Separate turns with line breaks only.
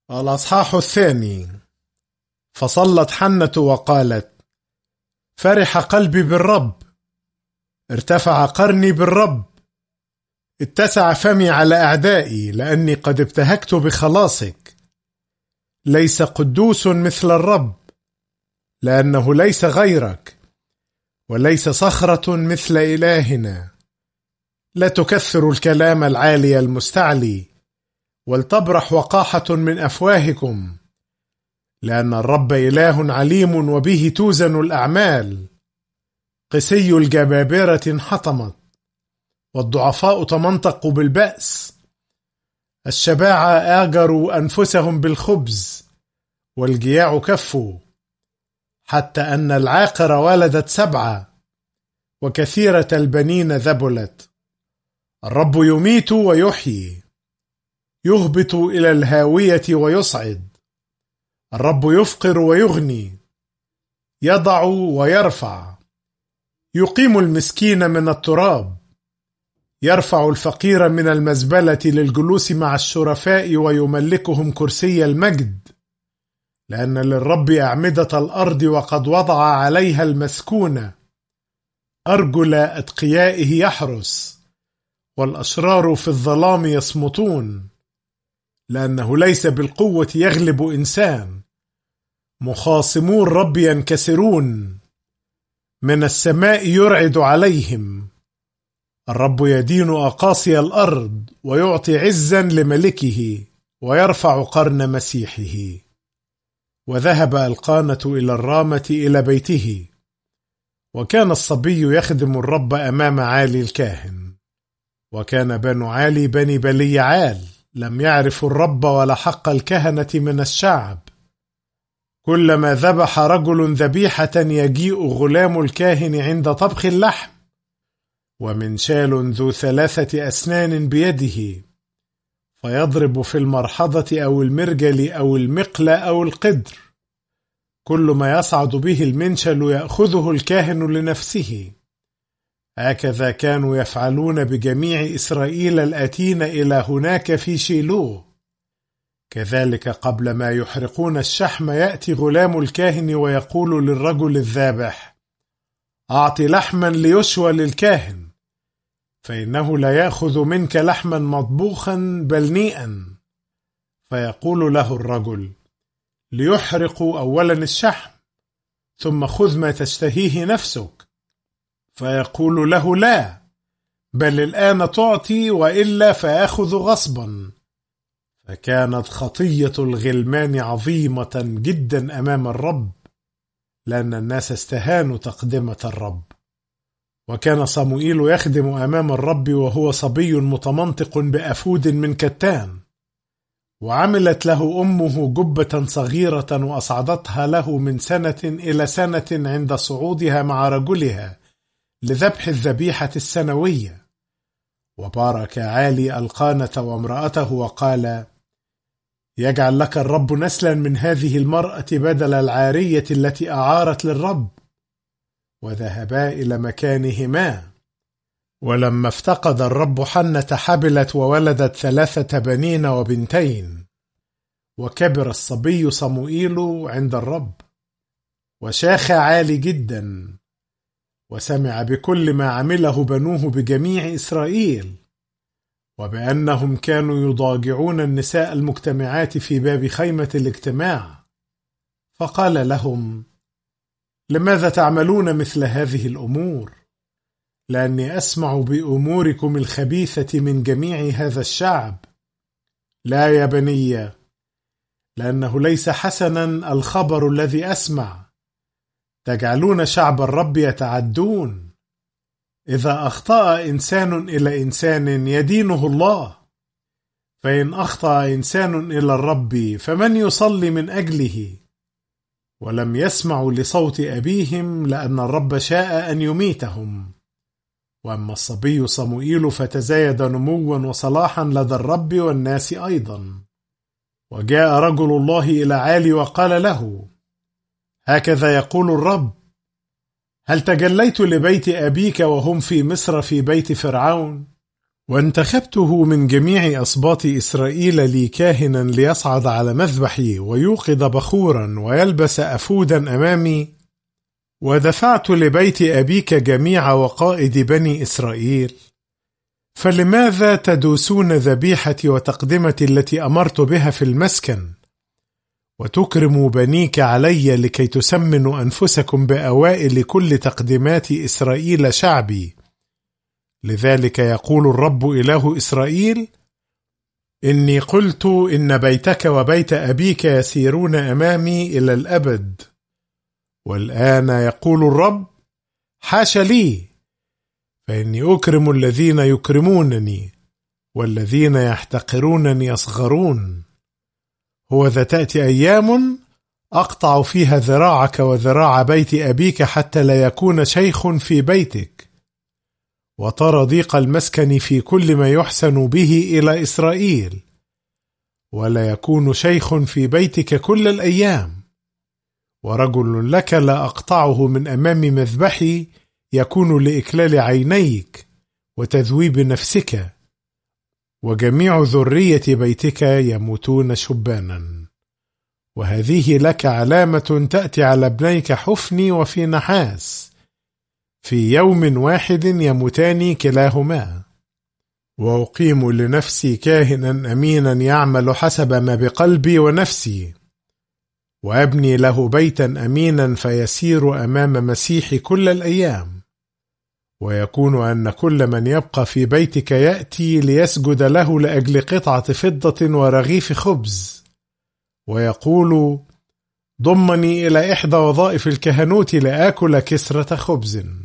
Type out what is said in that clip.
الأصحاح الثاني. فصلت حنة وقالت: فرح قلبي بالرب، ارتفع قرني بالرب، اتسع فمي على أعدائي، لأني قد ابتهجت بخلاصك. ليس قدوس مثل الرب، لأنه ليس غيرك، وليس صخرة مثل إلهنا. لا تكثروا الكلام العالي المستعلي، ولتبرح وقاحة من أفواهكم، لأن الرب إله عليم وبه توزن الأعمال. قسي الجبابرة انحطمت، والضعفاء تمنطقوا بالبأس. الشباعة آجروا أنفسهم بالخبز، والجياع كفوا، حتى أن العاقر ولدت 7، وكثيرة البنين ذبلت. الرب يميت ويحيي، يهبط إلى الهاوية ويصعد. الرب يفقر ويغني، يضع ويرفع. يقيم المسكين من التراب، يرفع الفقير من المزبلة للجلوس مع الشرفاء، ويملكهم كرسي المجد. لأن للرب أعمدة الأرض، وقد وضع عليها المسكونة. أرجل أتقيائه يحرس، والأشرار في الظلام يصمتون. لأنه ليس بالقوة يغلب إنسان، مخاصمو الرب ينكسرون. من السماء يرعد عليهم. الرب يدين أقاصي الأرض، ويعطي عزا لملكه، ويرفع قرن مسيحه. وذهب القانة إلى الرامة إلى بيته، وكان الصبي يخدم الرب أمام عالي الكاهن. وكان بنو عالي بني بلي عال لم يعرفوا الرب ولا حق الكهنة من الشعب. كلما ذبح رجل ذبيحة يجيء غلام الكاهن عند طبخ اللحم، ومنشال ذو 3 أسنان بيده، فيضرب في المرحضة أو المرجل أو المقل أو القدر. كل ما يصعد به المنشل يأخذه الكاهن لنفسه. هكذا كانوا يفعلون بجميع إسرائيل الآتين إلى هناك في شيلوه. كذلك قبل ما يحرقون الشحم يأتي غلام الكاهن ويقول للرجل الذابح: أعط لحما ليشوى للكاهن، فإنه لا يأخذ منك لحما مطبوخا بل نيئا. فيقول له الرجل: ليحرق أولا الشحم، ثم خذ ما تشتهيه نفسك. فيقول له: لا، بل الآن تعطي، وإلا فأخذ غصبا. فكانت خطية الغلمان عظيمة جدا أمام الرب، لأن الناس استهانوا تقدمة الرب. وكان صموئيل يخدم أمام الرب وهو صبي متمنطق بأفود من كتان. وعملت له أمه جبة صغيرة، وأصعدتها له من سنة إلى سنة عند صعودها مع رجلها لذبح الذبيحة السنوية. وبارك عالي القانة وامرأته وقال: يجعل لك الرب نسلا من هذه المرأة بدل العارية التي أعارت للرب. وذهبا إلى مكانهما. ولما افتقد الرب حنة حبلت وولدت 3 بنين وبنتين. وكبر الصبي صموئيل عند الرب، وشاخ عالي جدا، وسمع بكل ما عمله بنوه بجميع إسرائيل، وبأنهم كانوا يضاجعون النساء المجتمعات في باب خيمة الاجتماع. فقال لهم: لماذا تعملون مثل هذه الأمور؟ لأني أسمع بأموركم الخبيثة من جميع هذا الشعب. لا يا بني، لأنه ليس حسنا الخبر الذي أسمع. تجعلون شعب الرب يتعدون. إذا أخطأ إنسان إلى إنسان يدينه الله، فإن أخطأ إنسان إلى الرب فمن يصلي من أجله؟ ولم يسمعوا لصوت أبيهم، لأن الرب شاء أن يميتهم. وأما الصبي صموئيل فتزايد نموا وصلاحا لدى الرب والناس أيضا. وجاء رجل الله إلى عالي وقال له: هكذا يقول الرب: هل تجليت لبيت أبيك وهم في مصر في بيت فرعون؟ وانتخبته من جميع أسباط إسرائيل لي كاهنا ليصعد على مذبحي ويوقد بخورا ويلبس أفودا أمامي، ودفعت لبيت أبيك جميع وقائد بني إسرائيل. فلماذا تدوسون ذبيحتي وتقدمتي التي أمرت بها في المسكن، وتكرموا بنيك علي لكي تسمنوا أنفسكم بأوائل كل تقدمات إسرائيل شعبي؟ لذلك يقول الرب إله إسرائيل: إني قلت إن بيتك وبيت أبيك يسيرون أمامي إلى الأبد. والآن يقول الرب: حاش لي، فإني أكرم الذين يكرمونني، والذين يحتقرونني يصغرون. هوذا تأتي أيام أقطع فيها ذراعك وذراع بيت أبيك حتى لا يكون شيخ في بيتك، وترى ضيق المسكن في كل ما يحسن به إلى إسرائيل، ولا يكون شيخ في بيتك كل الأيام. ورجل لك لا أقطعه من أمام مذبحي يكون لإكلال عينيك وتذويب نفسك، وجميع ذرية بيتك يموتون شبانا. وهذه لك علامة تأتي على ابنيك حفني وفي نحاس، في يوم واحد يموتان كلاهما. وأقيم لنفسي كاهنا أمينا يعمل حسب ما بقلبي ونفسي، وأبني له بيتا أمينا فيسير أمام مسيحي كل الأيام. ويكون أن كل من يبقى في بيتك يأتي ليسجد له لأجل قطعة فضة ورغيف خبز، ويقول: ضمني إلى إحدى وظائف الكهنوت لآكل كسرة خبز.